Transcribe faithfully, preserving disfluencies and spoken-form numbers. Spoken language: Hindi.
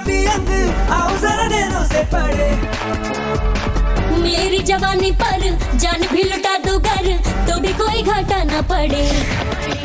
गुलाबी अंग, आओ जरा नैनों से पढ़े। मेरी जवानी पर जान भी लुटा दो घर, तो भी कोई घाटा ना पड़े।